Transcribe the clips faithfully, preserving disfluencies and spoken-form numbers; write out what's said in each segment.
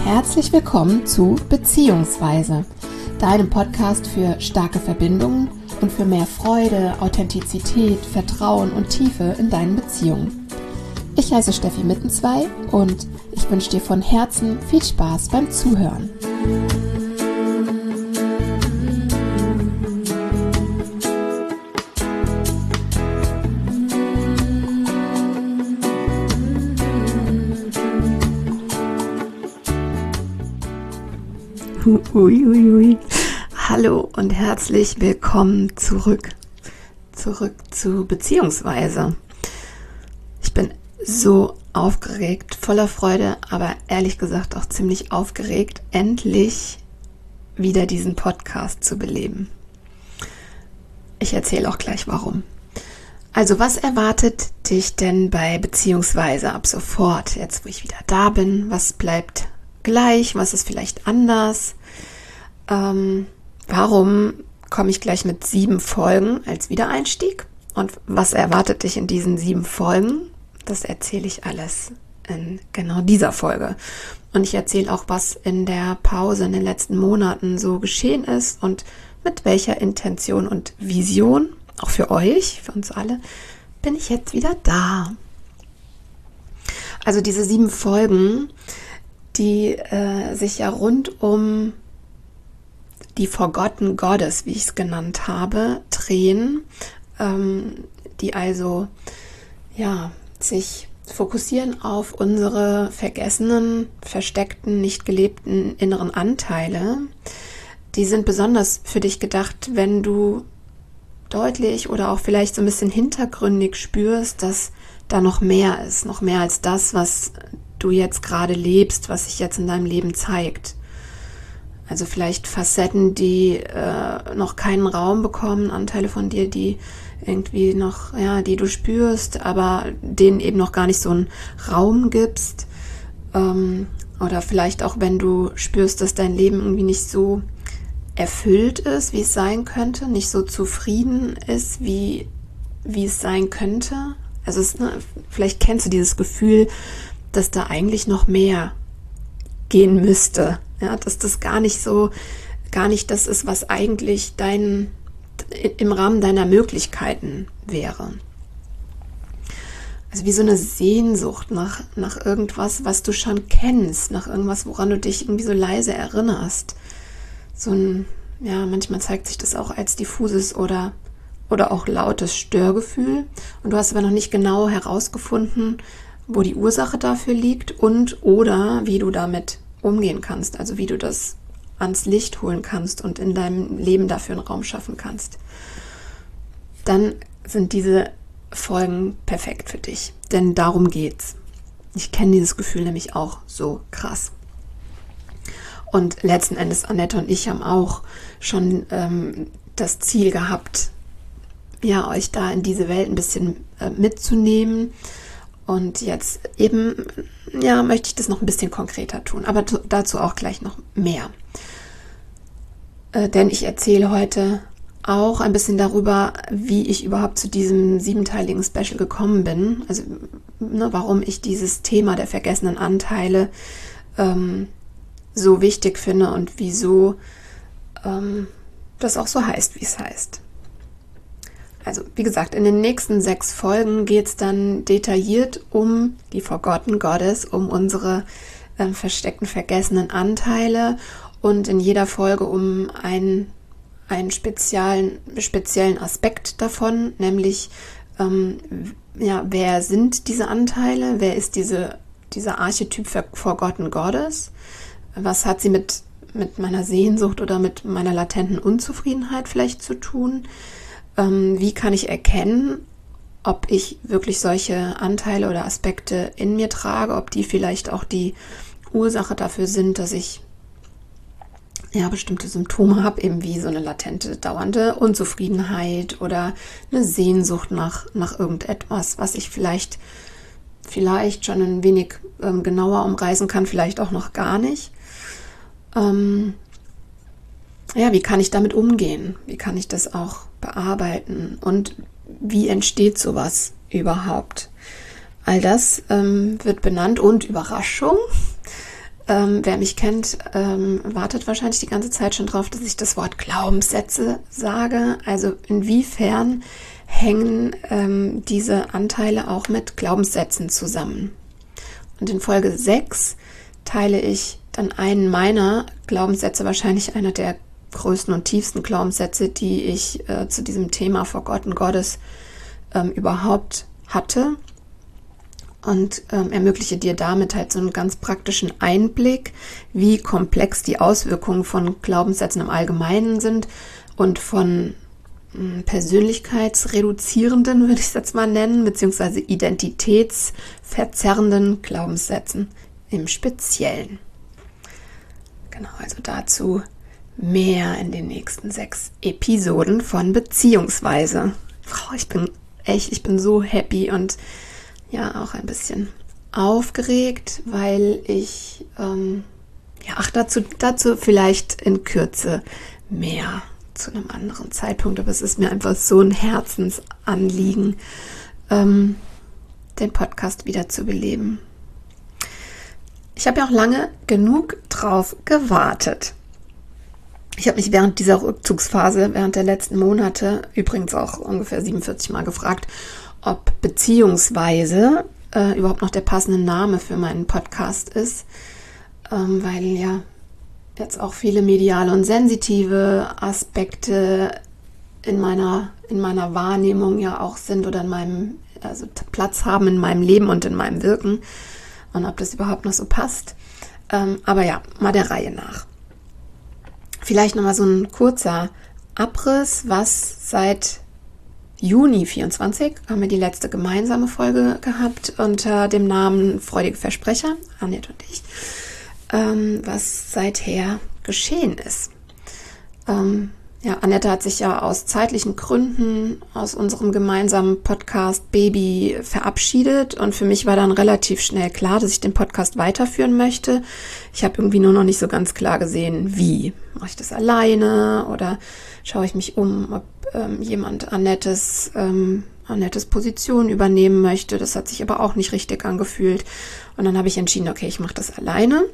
Herzlich willkommen zu Beziehungsweise, deinem Podcast für starke Verbindungen und für mehr Freude, Authentizität, Vertrauen und Tiefe in deinen Beziehungen. Ich heiße Steffi Mittenzwei und ich wünsche dir von Herzen viel Spaß beim Zuhören. Uiuiui. Hallo und herzlich willkommen zurück. Zurück zu Beziehungsweise. Ich bin so aufgeregt, voller Freude, aber ehrlich gesagt auch ziemlich aufgeregt, endlich wieder diesen Podcast zu beleben. Ich erzähle auch gleich warum. Also was erwartet dich denn bei Beziehungsweise ab sofort, jetzt wo ich wieder da bin? Was bleibt gleich? Was ist vielleicht anders? Ähm, warum komme ich gleich mit sieben Folgen als Wiedereinstieg? Und was erwartet dich in diesen sieben Folgen? Das erzähle ich alles in genau dieser Folge. Und ich erzähle auch, was in der Pause in den letzten Monaten so geschehen ist und mit welcher Intention und Vision, auch für euch, für uns alle, bin ich jetzt wieder da. Also diese sieben Folgen, die äh, sich ja rund um die Forgotten Goddess, wie ich es genannt habe, drehen, ähm, die also ja sich fokussieren auf unsere vergessenen, versteckten, nicht gelebten inneren Anteile. Die sind besonders für dich gedacht, wenn du deutlich oder auch vielleicht so ein bisschen hintergründig spürst, dass da noch mehr ist, noch mehr als das, was du jetzt gerade lebst, was sich jetzt in deinem Leben zeigt. Also vielleicht Facetten, die äh, noch keinen Raum bekommen, Anteile von dir, die irgendwie noch, ja, die du spürst, aber denen eben noch gar nicht so einen Raum gibst. Ähm, oder vielleicht auch, wenn du spürst, dass dein Leben irgendwie nicht so erfüllt ist, wie es sein könnte, nicht so zufrieden ist, wie, wie es sein könnte. Also es, ne, vielleicht kennst du dieses Gefühl, dass da eigentlich noch mehr gehen müsste, ja, dass das gar nicht so, gar nicht das ist, was eigentlich dein, im Rahmen deiner Möglichkeiten wäre. Also wie so eine Sehnsucht nach, nach irgendwas, was du schon kennst, nach irgendwas, woran du dich irgendwie so leise erinnerst. So ein, ja, manchmal zeigt sich das auch als diffuses oder, oder auch lautes Störgefühl und du hast aber noch nicht genau herausgefunden, wo die Ursache dafür liegt und oder wie du damit umgehen kannst, also wie du das ans Licht holen kannst und in deinem Leben dafür einen Raum schaffen kannst. Dann sind diese Folgen perfekt für dich, denn darum geht's. Ich kenne dieses Gefühl nämlich auch so krass. Und letzten Endes, Annette und ich haben auch schon ähm, das Ziel gehabt, ja, euch da in diese Welt ein bisschen äh, mitzunehmen. Und jetzt eben, ja, möchte ich das noch ein bisschen konkreter tun, aber t- dazu auch gleich noch mehr. Äh, denn ich erzähle heute auch ein bisschen darüber, wie ich überhaupt zu diesem siebenteiligen Special gekommen bin. Also, ne, warum ich dieses Thema der vergessenen Anteile ähm, so wichtig finde und wieso ähm, das auch so heißt, wie es heißt. Also, wie gesagt, in den nächsten sechs Folgen geht es dann detailliert um die Forgotten Goddess, um unsere äh, versteckten, vergessenen Anteile und in jeder Folge um einen, einen speziellen, speziellen Aspekt davon, nämlich, ähm, ja, wer sind diese Anteile, wer ist diese, dieser Archetyp Forgotten Goddess, was hat sie mit, mit meiner Sehnsucht oder mit meiner latenten Unzufriedenheit vielleicht zu tun? Wie kann ich erkennen, ob ich wirklich solche Anteile oder Aspekte in mir trage, ob die vielleicht auch die Ursache dafür sind, dass ich ja bestimmte Symptome habe, eben wie so eine latente, dauernde Unzufriedenheit oder eine Sehnsucht nach, nach irgendetwas, was ich vielleicht, vielleicht schon ein wenig ähm, genauer umreißen kann, vielleicht auch noch gar nicht. Ähm, ja, wie kann ich damit umgehen? Wie kann ich das auch bearbeiten? Und wie entsteht sowas überhaupt? All das ähm, wird benannt und Überraschung. Ähm, wer mich kennt, ähm, wartet wahrscheinlich die ganze Zeit schon drauf, dass ich das Wort Glaubenssätze sage. Also inwiefern hängen ähm, diese Anteile auch mit Glaubenssätzen zusammen? Und in Folge sechs teile ich dann einen meiner Glaubenssätze, wahrscheinlich einer der größten und tiefsten Glaubenssätze, die ich äh, zu diesem Thema Forgotten Goddess ähm, überhaupt hatte. Und ähm, ermögliche dir damit halt so einen ganz praktischen Einblick, wie komplex die Auswirkungen von Glaubenssätzen im Allgemeinen sind und von mh, persönlichkeitsreduzierenden, würde ich es jetzt mal nennen, beziehungsweise identitätsverzerrenden Glaubenssätzen im Speziellen. Genau, also dazu mehr in den nächsten sechs Episoden von Beziehungsweise. Oh, ich bin echt, ich bin so happy und ja auch ein bisschen aufgeregt, weil ich, ähm, ja, ach, dazu, dazu vielleicht in Kürze mehr zu einem anderen Zeitpunkt, aber es ist mir einfach so ein Herzensanliegen, ähm, den Podcast wieder zu beleben. Ich habe ja auch lange genug drauf gewartet. Ich habe mich während dieser Rückzugsphase, während der letzten Monate, übrigens auch ungefähr siebenundvierzig Mal gefragt, ob beziehungsweise äh, überhaupt noch der passende Name für meinen Podcast ist, ähm, weil ja jetzt auch viele mediale und sensitive Aspekte in meiner, in meiner Wahrnehmung ja auch sind oder in meinem, also Platz haben in meinem Leben und in meinem Wirken und ob das überhaupt noch so passt. Ähm, aber ja, mal der Reihe nach. Vielleicht nochmal so ein kurzer Abriss, was seit Juni vierundzwanzig haben wir die letzte gemeinsame Folge gehabt unter dem Namen Freudige Versprecher, Annette und ich, ähm, was seither geschehen ist. Ähm, ja, Annette hat sich ja aus zeitlichen Gründen aus unserem gemeinsamen Podcast Baby verabschiedet und für mich war dann relativ schnell klar, dass ich den Podcast weiterführen möchte. Ich habe irgendwie nur noch nicht so ganz klar gesehen, wie. Mache ich das alleine oder schaue ich mich um, ob ähm, jemand Annettes, ähm, Annettes Position übernehmen möchte. Das hat sich aber auch nicht richtig angefühlt. Und dann habe ich entschieden, okay, ich mache das alleine.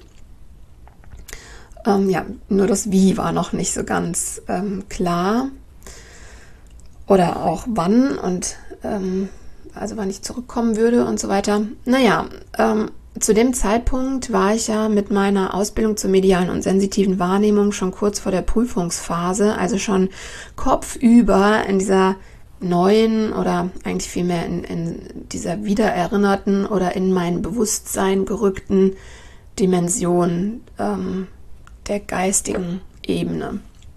Ähm, ja, nur das Wie war noch nicht so ganz ähm, klar. Oder auch wann und ähm, also wann ich zurückkommen würde und so weiter. Naja, ähm, zu dem Zeitpunkt war ich ja mit meiner Ausbildung zur medialen und sensitiven Wahrnehmung schon kurz vor der Prüfungsphase, also schon kopfüber in dieser neuen oder eigentlich vielmehr in, in dieser wiedererinnerten oder in mein Bewusstsein gerückten Dimension ähm, der geistigen Ebene.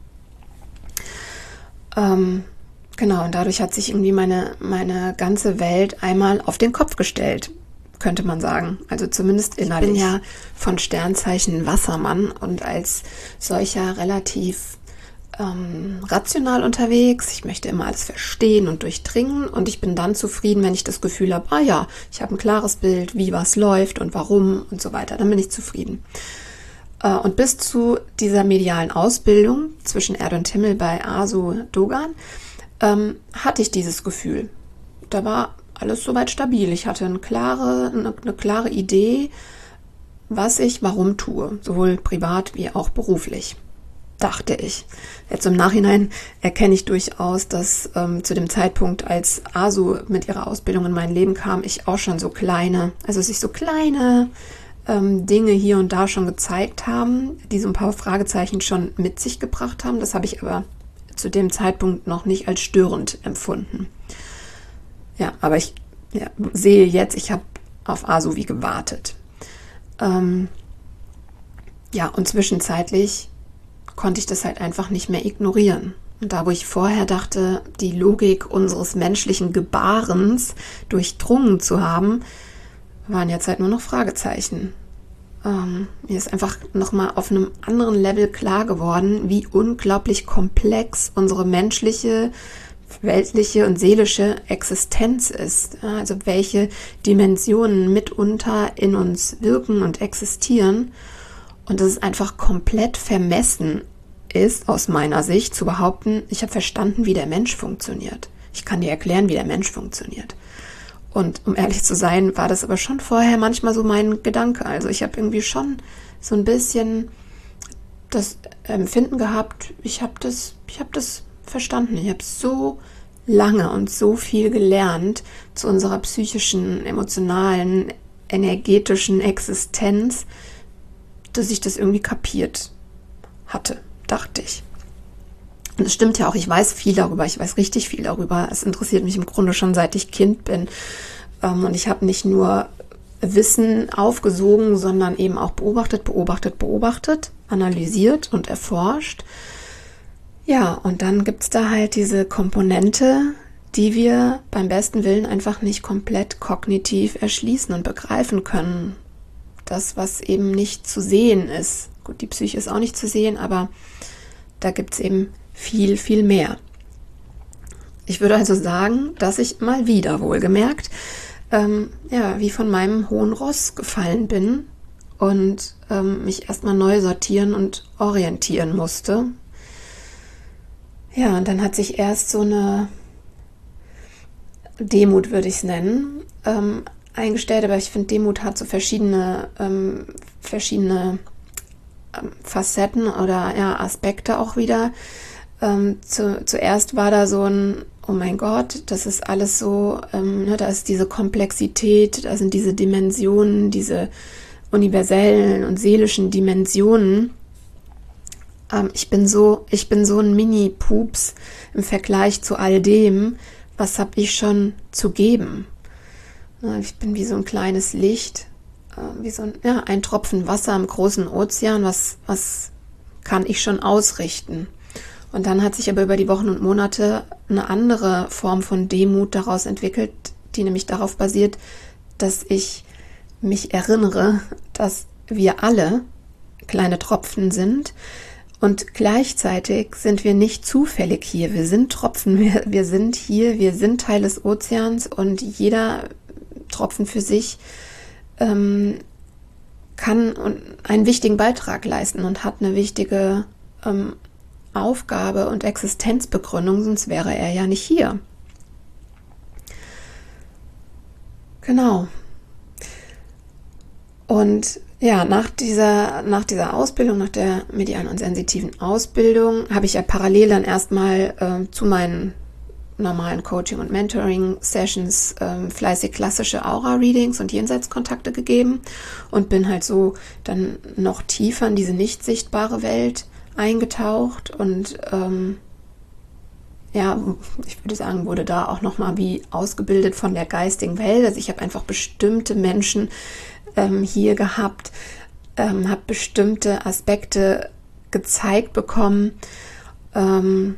Ähm, genau, und dadurch hat sich irgendwie meine, meine ganze Welt einmal auf den Kopf gestellt, könnte man sagen. Also zumindest innerlich. Ich bin ja von Sternzeichen Wassermann und als solcher relativ ähm, rational unterwegs. Ich möchte immer alles verstehen und durchdringen und ich bin dann zufrieden, wenn ich das Gefühl habe, ah ja, ich habe ein klares Bild, wie was läuft und warum und so weiter. Dann bin ich zufrieden. Äh, und bis zu dieser medialen Ausbildung zwischen Erde und Himmel bei Asu Dogan ähm, hatte ich dieses Gefühl. Da war alles soweit stabil. Ich hatte eine klare, eine, eine klare Idee, was ich warum tue, sowohl privat wie auch beruflich, dachte ich. Jetzt im Nachhinein erkenne ich durchaus, dass ähm, zu dem Zeitpunkt, als Asu mit ihrer Ausbildung in mein Leben kam, ich auch schon so kleine, also sich so kleine ähm, Dinge hier und da schon gezeigt haben, die so ein paar Fragezeichen schon mit sich gebracht haben. Das habe ich aber zu dem Zeitpunkt noch nicht als störend empfunden. Ja, aber ich ja, sehe jetzt, ich habe auf Asu wie gewartet. Ähm, ja, und zwischenzeitlich konnte ich das halt einfach nicht mehr ignorieren. Und da, wo ich vorher dachte, die Logik unseres menschlichen Gebarens durchdrungen zu haben, waren jetzt halt nur noch Fragezeichen. Ähm, mir ist einfach nochmal auf einem anderen Level klar geworden, wie unglaublich komplex unsere menschliche, weltliche und seelische Existenz ist. Also welche Dimensionen mitunter in uns wirken und existieren. Und dass es einfach komplett vermessen ist, aus meiner Sicht, zu behaupten, ich habe verstanden, wie der Mensch funktioniert. Ich kann dir erklären, wie der Mensch funktioniert. Und um ehrlich zu sein, war das aber schon vorher manchmal so mein Gedanke. Also ich habe irgendwie schon so ein bisschen das Empfinden gehabt, ich habe das, ich habe das verstanden. Ich habe so lange und so viel gelernt zu unserer psychischen, emotionalen, energetischen Existenz, dass ich das irgendwie kapiert hatte, dachte ich. Und es stimmt ja auch, ich weiß viel darüber, ich weiß richtig viel darüber. Es interessiert mich im Grunde schon seit ich Kind bin. Und ich habe nicht nur Wissen aufgesogen, sondern eben auch beobachtet, beobachtet, beobachtet, analysiert und erforscht. Ja, und dann gibt es da halt diese Komponente, die wir beim besten Willen einfach nicht komplett kognitiv erschließen und begreifen können. Das, was eben nicht zu sehen ist. Gut, die Psyche ist auch nicht zu sehen, aber da gibt es eben viel, viel mehr. Ich würde also sagen, dass ich mal wieder wohlgemerkt, ähm, ja, wie von meinem hohen Ross gefallen bin und ähm, mich erstmal neu sortieren und orientieren musste. Ja, und dann hat sich erst so eine Demut, würde ich es nennen, ähm, eingestellt, aber ich finde, Demut hat so verschiedene, ähm, verschiedene ähm, Facetten oder ja, Aspekte auch wieder. Ähm, zu, zuerst war da so ein, oh mein Gott, das ist alles so, ähm, ne, da ist diese Komplexität, da sind diese Dimensionen, diese universellen und seelischen Dimensionen. Ähm, ich bin so, ich bin so ein Mini-Pups im Vergleich zu all dem, was habe ich schon zu geben. Ich bin wie so ein kleines Licht, wie so ein, ja, ein Tropfen Wasser im großen Ozean, was, was kann ich schon ausrichten. Und dann hat sich aber über die Wochen und Monate eine andere Form von Demut daraus entwickelt, die nämlich darauf basiert, dass ich mich erinnere, dass wir alle kleine Tropfen sind und gleichzeitig sind wir nicht zufällig hier. Wir sind Tropfen, wir, wir sind hier, wir sind Teil des Ozeans und jeder Tropfen für sich ähm, kann einen wichtigen Beitrag leisten und hat eine wichtige ähm, Aufgabe und Existenzbegründung, sonst wäre er ja nicht hier. Genau. Und ja, nach dieser, nach dieser Ausbildung, nach der medialen und sensitiven Ausbildung, habe ich ja parallel dann erstmal äh, zu meinen normalen Coaching- und Mentoring-Sessions ähm, fleißig klassische Aura-Readings und Jenseitskontakte gegeben und bin halt so dann noch tiefer in diese nicht sichtbare Welt eingetaucht und ähm, ja, ich würde sagen, wurde da auch nochmal wie ausgebildet von der geistigen Welt. Also ich habe einfach bestimmte Menschen ähm, hier gehabt, ähm, habe bestimmte Aspekte gezeigt bekommen ähm,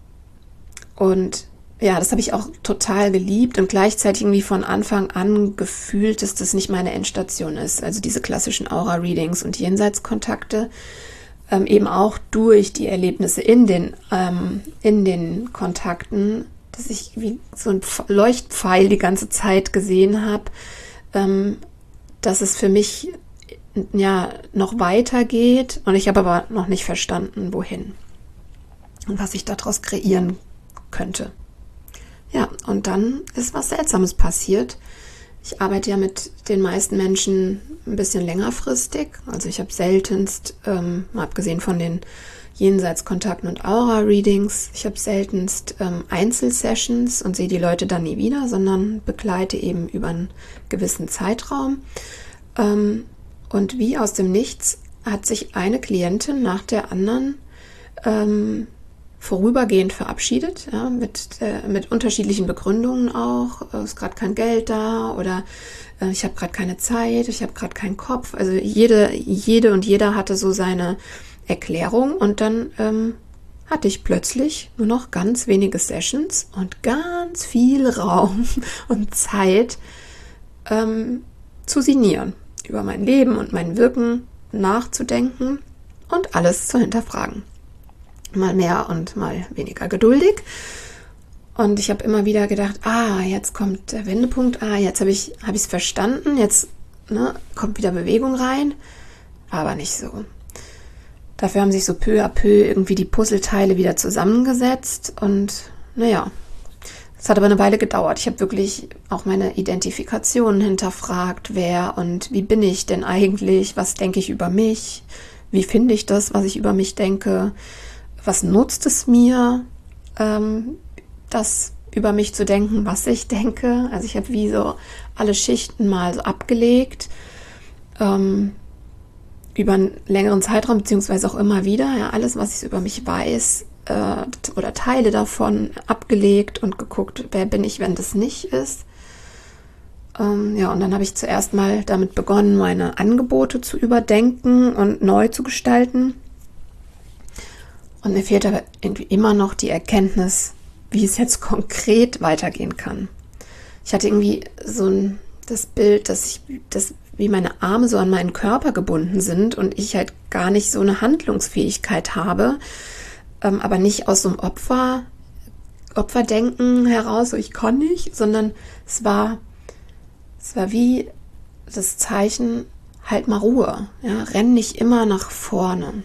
und ja, das habe ich auch total geliebt und gleichzeitig irgendwie von Anfang an gefühlt, dass das nicht meine Endstation ist. Also diese klassischen Aura-Readings und Jenseitskontakte, ähm, eben auch durch die Erlebnisse in den, ähm, in den Kontakten, dass ich wie so ein Leuchtpfeil die ganze Zeit gesehen habe, ähm, dass es für mich ja noch weitergeht und ich habe aber noch nicht verstanden, wohin und was ich daraus kreieren könnte. Ja, und dann ist was Seltsames passiert. Ich arbeite ja mit den meisten Menschen ein bisschen längerfristig. Also ich habe seltenst, ähm, mal abgesehen von den Jenseitskontakten und Aura-Readings, ich habe seltenst ähm, Einzelsessions und sehe die Leute dann nie wieder, sondern begleite eben über einen gewissen Zeitraum. Ähm, und wie aus dem Nichts hat sich eine Klientin nach der anderen ähm, vorübergehend verabschiedet, ja, mit, äh, mit unterschiedlichen Begründungen auch. Es ist gerade kein Geld da oder äh, ich habe gerade keine Zeit, ich habe gerade keinen Kopf. Also jede, jede und jeder hatte so seine Erklärung und dann ähm, hatte ich plötzlich nur noch ganz wenige Sessions und ganz viel Raum und Zeit ähm, zu sinnieren, über mein Leben und mein Wirken nachzudenken und alles zu hinterfragen. Mal mehr und mal weniger geduldig. Und ich habe immer wieder gedacht, ah, jetzt kommt der Wendepunkt, ah, jetzt habe ich habe ich es verstanden, jetzt ne, kommt wieder Bewegung rein, aber nicht so. Dafür haben sich so peu à peu irgendwie die Puzzleteile wieder zusammengesetzt und naja, Es hat aber eine Weile gedauert. Ich habe wirklich auch meine Identifikation hinterfragt, wer und wie bin ich denn eigentlich, was denke ich über mich, wie finde ich das, was ich über mich denke, was nutzt es mir, ähm, das über mich zu denken, was ich denke. Also ich habe wie so alle Schichten mal so abgelegt, ähm, über einen längeren Zeitraum, beziehungsweise auch immer wieder, ja, alles, was ich über mich weiß, oder Teile davon abgelegt und geguckt, wer bin ich, wenn das nicht ist. Ähm, ja, und dann habe ich zuerst mal damit begonnen, meine Angebote zu überdenken und neu zu gestalten. Und mir fehlt aber irgendwie immer noch die Erkenntnis, wie es jetzt konkret weitergehen kann. Ich hatte irgendwie so ein, das Bild, dass ich, dass wie meine Arme so an meinen Körper gebunden sind und ich halt gar nicht so eine Handlungsfähigkeit habe, Ähm, aber nicht aus so einem Opfer, Opferdenken heraus, so ich kann nicht, sondern es war, es war wie das Zeichen, halt mal Ruhe, ja, renn nicht immer nach vorne.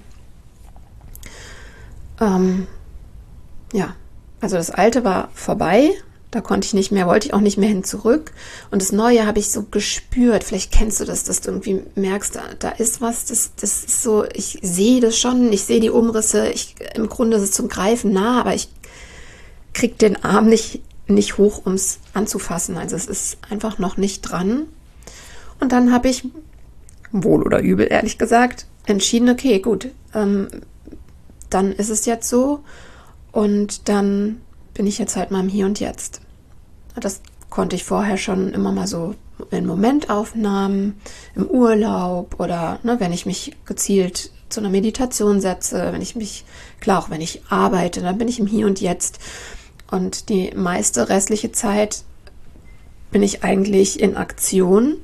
Ähm, ja, also das Alte war vorbei, da konnte ich nicht mehr, wollte ich auch nicht mehr hin zurück. Und das Neue habe ich so gespürt. Vielleicht kennst du das, dass du irgendwie merkst, da, da ist was, das, das ist so, ich sehe das schon, ich sehe die Umrisse, ich, im Grunde ist es zum Greifen nah, aber ich kriege den Arm nicht, nicht hoch, um es anzufassen. Also es ist einfach noch nicht dran. Und dann habe ich, wohl oder übel, ehrlich gesagt, entschieden, okay, gut, ähm, dann ist es jetzt so und dann bin ich jetzt halt mal im Hier und Jetzt. Das konnte ich vorher schon immer mal so in Momentaufnahmen, im Urlaub oder ne, wenn ich mich gezielt zu einer Meditation setze, wenn ich mich, klar auch wenn ich arbeite, dann bin ich im Hier und Jetzt. Und die meiste restliche Zeit bin ich eigentlich in Aktion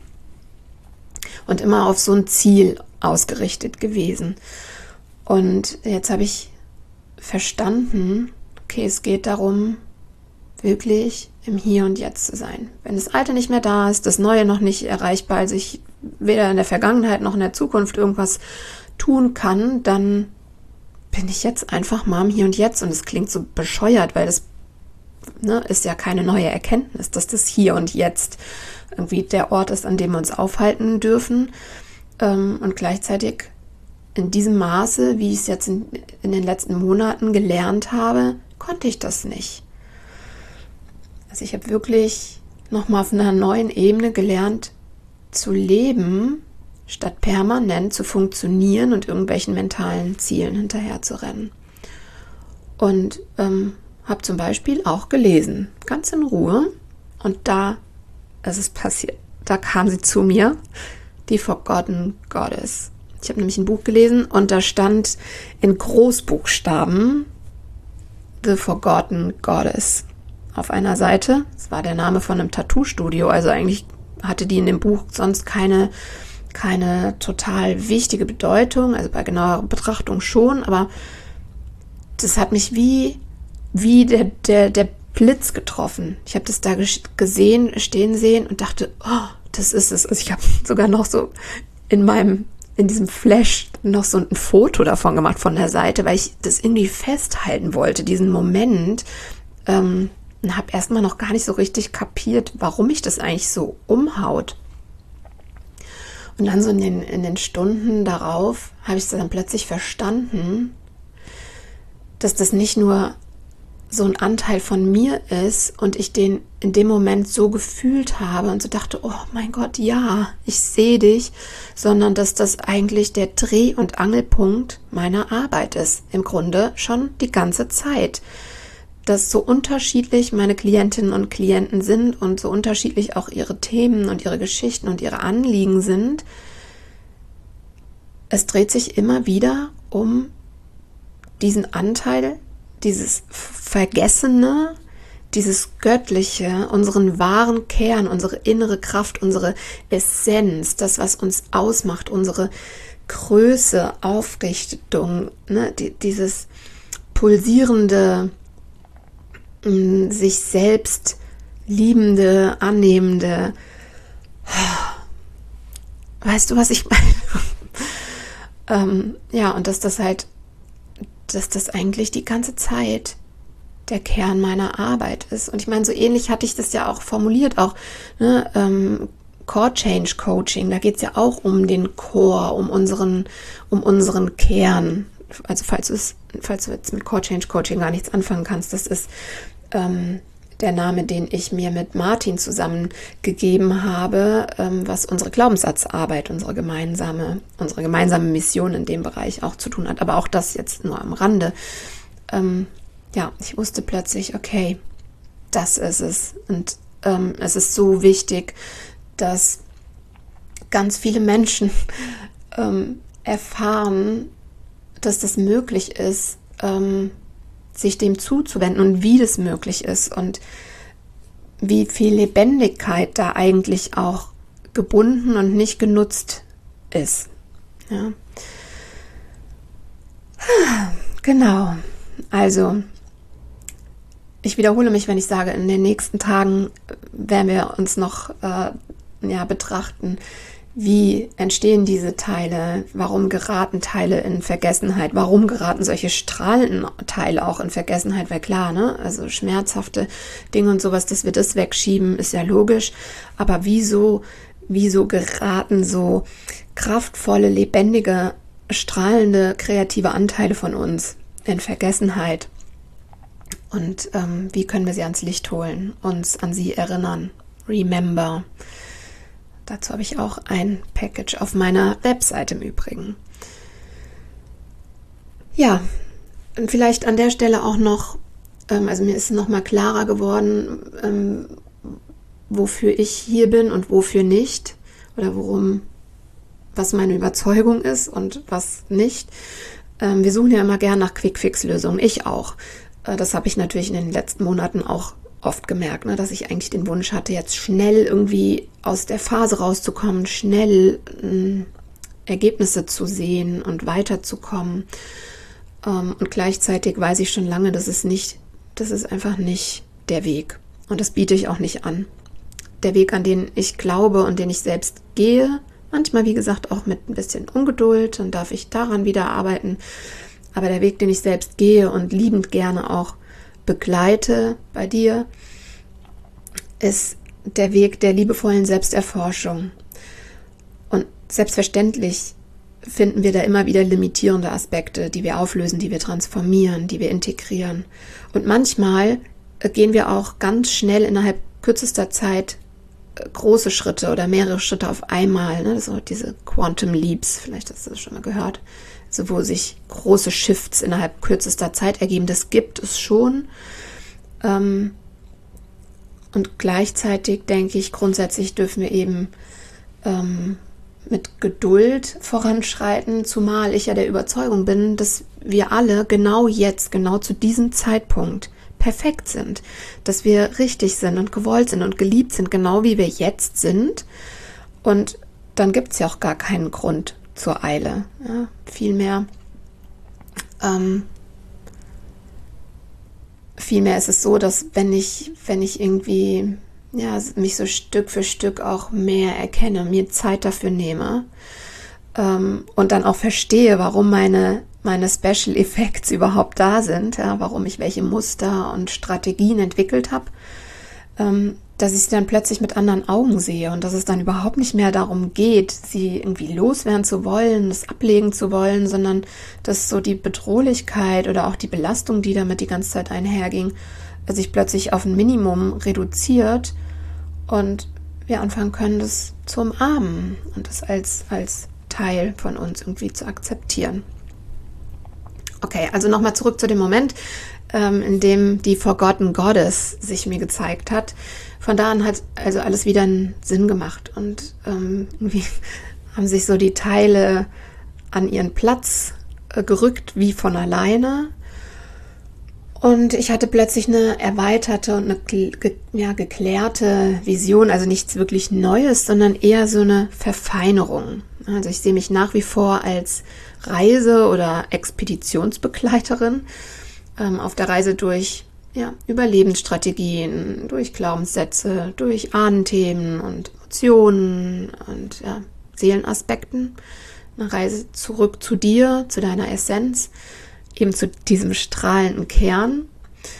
und immer auf so ein Ziel ausgerichtet gewesen. Und jetzt habe ich verstanden, okay, es geht darum, wirklich im Hier und Jetzt zu sein. Wenn das Alte nicht mehr da ist, das Neue noch nicht erreichbar, also ich weder in der Vergangenheit noch in der Zukunft irgendwas tun kann, dann bin ich jetzt einfach mal im Hier und Jetzt. Und es klingt so bescheuert, weil das ne, ist ja keine neue Erkenntnis, dass das Hier und Jetzt irgendwie der Ort ist, an dem wir uns aufhalten dürfen. Und gleichzeitig in diesem Maße, wie ich es jetzt in, in den letzten Monaten gelernt habe, konnte ich das nicht. Also ich habe wirklich nochmal auf einer neuen Ebene gelernt zu leben, statt permanent zu funktionieren und irgendwelchen mentalen Zielen hinterher zu rennen. Und ähm, habe zum Beispiel auch gelesen, ganz in Ruhe. Und da ist es passiert. Da kam sie zu mir, die Forgotten Goddess. Ich habe nämlich ein Buch gelesen und da stand in Großbuchstaben The Forgotten Goddess auf einer Seite. Das war der Name von einem Tattoo-Studio. Also eigentlich hatte die in dem Buch sonst keine, keine total wichtige Bedeutung. Also bei genauer Betrachtung schon. Aber das hat mich wie, wie der, der, der Blitz getroffen. Ich habe das da gesehen, stehen sehen und dachte, oh, das ist es. Also ich habe sogar noch so in meinem in diesem Flash noch so ein Foto davon gemacht von der Seite, weil ich das irgendwie festhalten wollte, diesen Moment. Ähm, und habe erstmal noch gar nicht so richtig kapiert, warum mich das eigentlich so umhaut. Und dann so in den, in den Stunden darauf habe ich es dann plötzlich verstanden, dass das nicht nur so ein Anteil von mir ist und ich den in dem Moment so gefühlt habe und so dachte, oh mein Gott, ja, ich sehe dich, sondern dass das eigentlich der Dreh- und Angelpunkt meiner Arbeit ist. Im Grunde schon die ganze Zeit. Dass so unterschiedlich meine Klientinnen und Klienten sind und so unterschiedlich auch ihre Themen und ihre Geschichten und ihre Anliegen sind. Es dreht sich immer wieder um diesen Anteil, dieses Vergessene, dieses Göttliche, unseren wahren Kern, unsere innere Kraft, unsere Essenz, das, was uns ausmacht, unsere Größe, Aufrichtung, ne, die, dieses pulsierende, mh, sich selbst liebende, annehmende. Weißt du, was ich meine? ähm, ja, und dass das halt dass das eigentlich die ganze Zeit der Kern meiner Arbeit ist. Und ich meine, so ähnlich hatte ich das ja auch formuliert, auch ne, ähm, Core Change Coaching, da geht es ja auch um den Core, um unseren, um unseren Kern. Also falls du es, falls du jetzt mit Core Change Coaching gar nichts anfangen kannst, das ist ähm, der Name, den ich mir mit Martin zusammen gegeben habe, ähm, was unsere Glaubenssatzarbeit, unsere gemeinsame, unsere gemeinsame Mission in dem Bereich auch zu tun hat. Aber auch das jetzt nur am Rande. Ähm, ja, ich wusste plötzlich, okay, das ist es. Und ähm, es ist so wichtig, dass ganz viele Menschen ähm, erfahren, dass das möglich ist, ähm, sich dem zuzuwenden und wie das möglich ist und wie viel Lebendigkeit da eigentlich auch gebunden und nicht genutzt ist. Ja. Genau. Also, ich wiederhole mich, wenn ich sage, in den nächsten Tagen werden wir uns noch äh, ja, betrachten, wie entstehen diese Teile, warum geraten Teile in Vergessenheit, warum geraten solche strahlenden Teile auch in Vergessenheit, weil klar, ne, also schmerzhafte Dinge und sowas, dass wir das wegschieben, ist ja logisch, aber wieso, wieso geraten so kraftvolle, lebendige, strahlende, kreative Anteile von uns in Vergessenheit? Und ähm, wie können wir sie ans Licht holen, uns an sie erinnern? Remember. Dazu habe ich auch ein Package auf meiner Webseite im Übrigen. Ja, und vielleicht an der Stelle auch noch, ähm, also mir ist noch mal klarer geworden, ähm, wofür ich hier bin und wofür nicht. Oder worum, was meine Überzeugung ist und was nicht. Ähm, wir suchen ja immer gern nach Quick-Fix-Lösungen. Ich auch. Äh, das habe ich natürlich in den letzten Monaten auch oft gemerkt, ne, dass ich eigentlich den Wunsch hatte, jetzt schnell irgendwie aus der Phase rauszukommen, schnell äh, Ergebnisse zu sehen und weiterzukommen. Ähm, und gleichzeitig weiß ich schon lange, dass es nicht, das ist einfach nicht der Weg. Und das biete ich auch nicht an. Der Weg, an den ich glaube und den ich selbst gehe, manchmal, wie gesagt, auch mit ein bisschen Ungeduld, dann darf ich daran wieder arbeiten. Aber der Weg, den ich selbst gehe und liebend gerne auch begleite bei dir, ist der Weg der liebevollen Selbsterforschung. Und selbstverständlich finden wir da immer wieder limitierende Aspekte, die wir auflösen, die wir transformieren, die wir integrieren. Und manchmal gehen wir auch ganz schnell innerhalb kürzester Zeit große Schritte oder mehrere Schritte auf einmal, ne? So diese Quantum Leaps, vielleicht hast du das schon mal gehört, so wo sich große Shifts innerhalb kürzester Zeit ergeben. Das gibt es schon. Ähm, und gleichzeitig denke ich, grundsätzlich dürfen wir eben ähm, mit Geduld voranschreiten, zumal ich ja der Überzeugung bin, dass wir alle genau jetzt, genau zu diesem Zeitpunkt perfekt sind, dass wir richtig sind und gewollt sind und geliebt sind, genau wie wir jetzt sind. Und dann gibt es ja auch gar keinen Grund zur Eile. Ja, vielmehr, ähm, vielmehr ist es so, dass wenn ich, wenn ich irgendwie ja, mich so Stück für Stück auch mehr erkenne, mir Zeit dafür nehme ähm, und dann auch verstehe, warum meine meine Special Effects überhaupt da sind, ja, warum ich welche Muster und Strategien entwickelt habe, ähm, dass ich sie dann plötzlich mit anderen Augen sehe und dass es dann überhaupt nicht mehr darum geht, sie irgendwie loswerden zu wollen, es ablegen zu wollen, sondern dass so die Bedrohlichkeit oder auch die Belastung, die damit die ganze Zeit einherging, sich plötzlich auf ein Minimum reduziert und wir anfangen können, das zu umarmen und das als, als Teil von uns irgendwie zu akzeptieren. Okay, also nochmal zurück zu dem Moment, ähm, in dem die Forgotten Goddess sich mir gezeigt hat. Von da an hat also alles wieder einen Sinn gemacht und ähm, irgendwie haben sich so die Teile an ihren Platz äh, gerückt, wie von alleine. Und ich hatte plötzlich eine erweiterte und eine ge- ja, geklärte Vision, also nichts wirklich Neues, sondern eher so eine Verfeinerung. Also ich sehe mich nach wie vor als Reise- oder Expeditionsbegleiterin ähm, auf der Reise durch ja, Überlebensstrategien, durch Glaubenssätze, durch Ahnenthemen und Emotionen und ja, Seelenaspekten. Eine Reise zurück zu dir, zu deiner Essenz, eben zu diesem strahlenden Kern.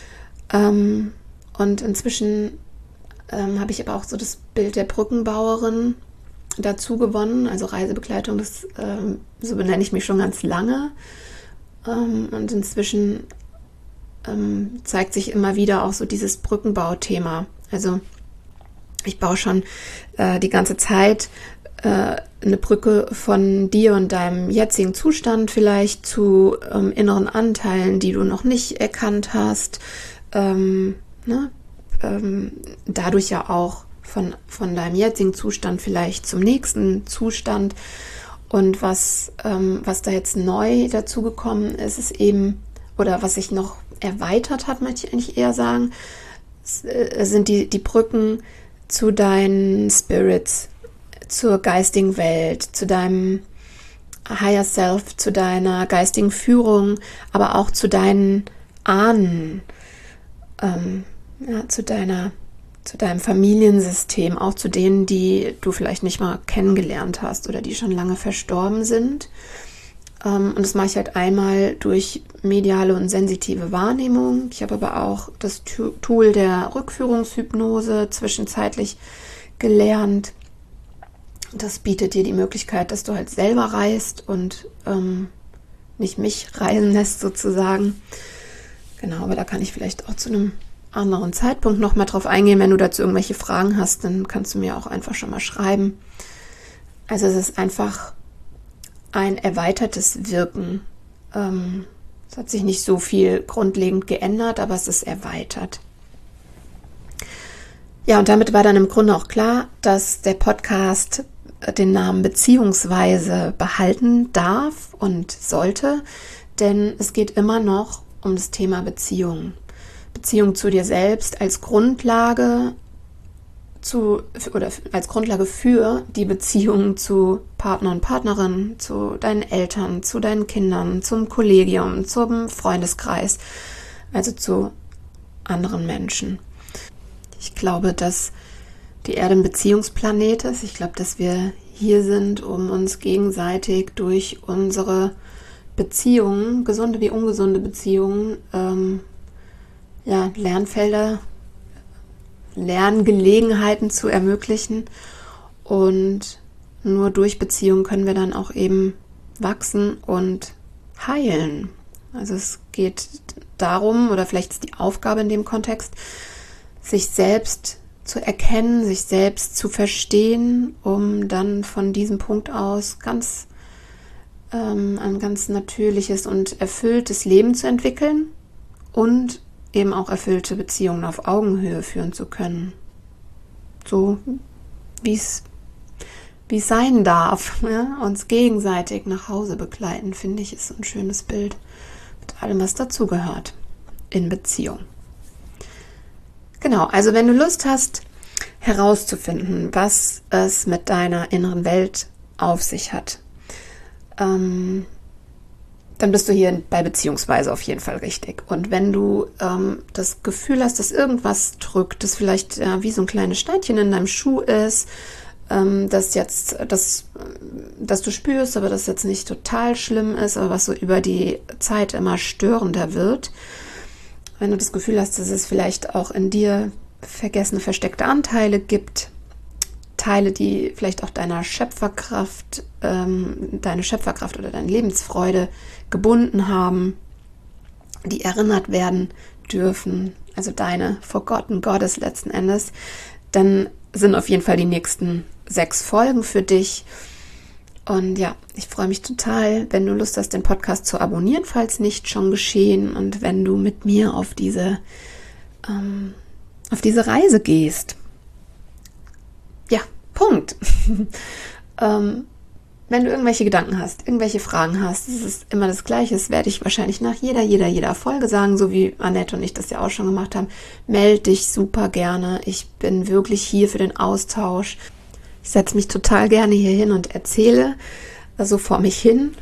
Ähm, und inzwischen ähm, habe ich aber auch so das Bild der Brückenbauerin dazu gewonnen, also Reisebegleitung, das ähm, so benenne ich mich schon ganz lange. Ähm, und inzwischen ähm, zeigt sich immer wieder auch so dieses Brückenbauthema. Also ich baue schon äh, die ganze Zeit äh, eine Brücke von dir und deinem jetzigen Zustand vielleicht zu ähm, inneren Anteilen, die du noch nicht erkannt hast. Ähm, ne? ähm, dadurch ja auch von, von deinem jetzigen Zustand vielleicht zum nächsten Zustand. Und was, ähm, was da jetzt neu dazugekommen ist, ist eben, oder was sich noch erweitert hat, möchte ich eigentlich eher sagen, sind die, die Brücken zu deinen Spirits, zur geistigen Welt, zu deinem Higher Self, zu deiner geistigen Führung, aber auch zu deinen Ahnen, ähm, ja, zu deiner, zu deinem Familiensystem, auch zu denen, die du vielleicht nicht mal kennengelernt hast oder die schon lange verstorben sind. Ähm, und das mache ich halt einmal durch mediale und sensitive Wahrnehmung. Ich habe aber auch das Tool der Rückführungshypnose zwischenzeitlich gelernt. Das bietet dir die Möglichkeit, dass du halt selber reist und ähm, nicht mich reisen lässt sozusagen. Genau, aber da kann ich vielleicht auch zu einem anderen Zeitpunkt noch mal drauf eingehen. Wenn du dazu irgendwelche Fragen hast, dann kannst du mir auch einfach schon mal schreiben. Also es ist einfach ein erweitertes Wirken. Ähm, es hat sich nicht so viel grundlegend geändert, aber es ist erweitert. Ja, und damit war dann im Grunde auch klar, dass der Podcast den Namen Beziehungsweise behalten darf und sollte, denn es geht immer noch um das Thema Beziehung. Beziehung zu dir selbst als Grundlage zu, oder als Grundlage für die Beziehung zu Partner und Partnerin, zu deinen Eltern, zu deinen Kindern, zum Kollegium, zum Freundeskreis, also zu anderen Menschen. Ich glaube, dass die Erde ein Beziehungsplanet ist. Ich glaube, dass wir hier sind, um uns gegenseitig durch unsere Beziehungen, gesunde wie ungesunde Beziehungen, ähm, ja, Lernfelder, Lerngelegenheiten zu ermöglichen. Und nur durch Beziehungen können wir dann auch eben wachsen und heilen. Also es geht darum, oder vielleicht ist die Aufgabe in dem Kontext, sich selbst zu erkennen, sich selbst zu verstehen, um dann von diesem Punkt aus ganz ähm, ein ganz natürliches und erfülltes Leben zu entwickeln und eben auch erfüllte Beziehungen auf Augenhöhe führen zu können. So wie es wie es sein darf, ja? Uns gegenseitig nach Hause begleiten, finde ich, ist ein schönes Bild mit allem, was dazugehört in Beziehung. Genau, also wenn du Lust hast, herauszufinden, was es mit deiner inneren Welt auf sich hat, ähm, dann bist du hier bei Beziehungsweise auf jeden Fall richtig. Und wenn du ähm, das Gefühl hast, dass irgendwas drückt, das vielleicht ja, wie so ein kleines Steinchen in deinem Schuh ist, ähm, das jetzt, das, das du spürst, aber das jetzt nicht total schlimm ist, aber was so über die Zeit immer störender wird, wenn du das Gefühl hast, dass es vielleicht auch in dir vergessene, versteckte Anteile gibt, Teile, die vielleicht auch deiner Schöpferkraft, ähm, deine Schöpferkraft oder deine Lebensfreude gebunden haben, die erinnert werden dürfen, also deine Forgotten Goddess letzten Endes, dann sind auf jeden Fall die nächsten sechs Folgen für dich. Und ja, ich freue mich total, wenn du Lust hast, den Podcast zu abonnieren, falls nicht schon geschehen, und wenn du mit mir auf diese, ähm, auf diese Reise gehst. Ja, Punkt. ähm, wenn du irgendwelche Gedanken hast, irgendwelche Fragen hast, es ist immer das Gleiche, das werde ich wahrscheinlich nach jeder, jeder, jeder Folge sagen, so wie Annette und ich das ja auch schon gemacht haben. Meld dich super gerne. Ich bin wirklich hier für den Austausch. Ich setze mich total gerne hier hin und erzähle so vor mich hin.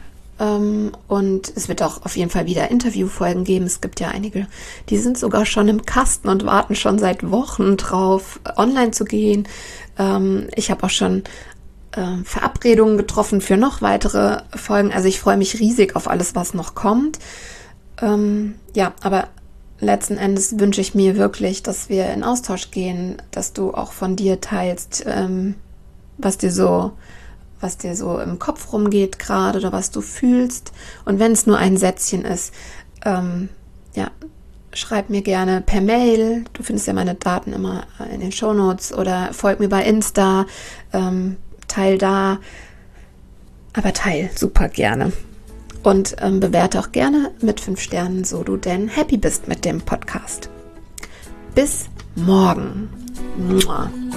Und es wird auch auf jeden Fall wieder Interviewfolgen geben. Es gibt ja einige, die sind sogar schon im Kasten und warten schon seit Wochen drauf, online zu gehen. Ich habe auch schon Verabredungen getroffen für noch weitere Folgen. Also ich freue mich riesig auf alles, was noch kommt. Ja, aber letzten Endes wünsche ich mir wirklich, dass wir in Austausch gehen, dass du auch von dir teilst, ähm, was dir so, was dir so im Kopf rumgeht gerade oder was du fühlst. Und wenn es nur ein Sätzchen ist, ähm, ja, schreib mir gerne per Mail. Du findest ja meine Daten immer in den Shownotes oder folg mir bei Insta, ähm, teil da. Aber teil super gerne. Und ähm, bewerte auch gerne mit fünf Sternen, so du denn happy bist mit dem Podcast. Bis morgen. Mua.